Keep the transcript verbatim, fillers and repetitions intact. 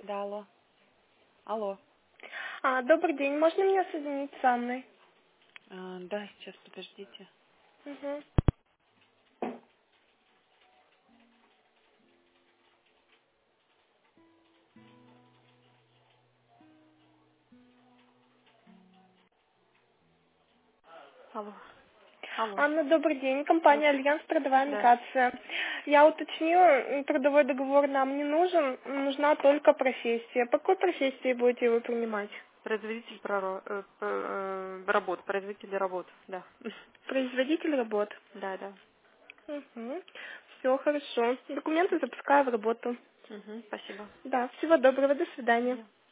Да, алло. Алло. А, добрый день, можно меня соединить с Анной? А, да, сейчас подождите. Угу. Алло. Алло. Анна, добрый день, Да. компания Альянс Трудовая Да. миграция. Я уточнила, м, трудовой договор нам не нужен, нужна только профессия. По какой профессии будете вы принимать? Производитель проро- э, п- э, работ, производитель работ, да. Производитель работ. Да, да. Угу. Все хорошо. Документы запускаю в работу. Угу, спасибо. Да, всего доброго, до свидания. Да.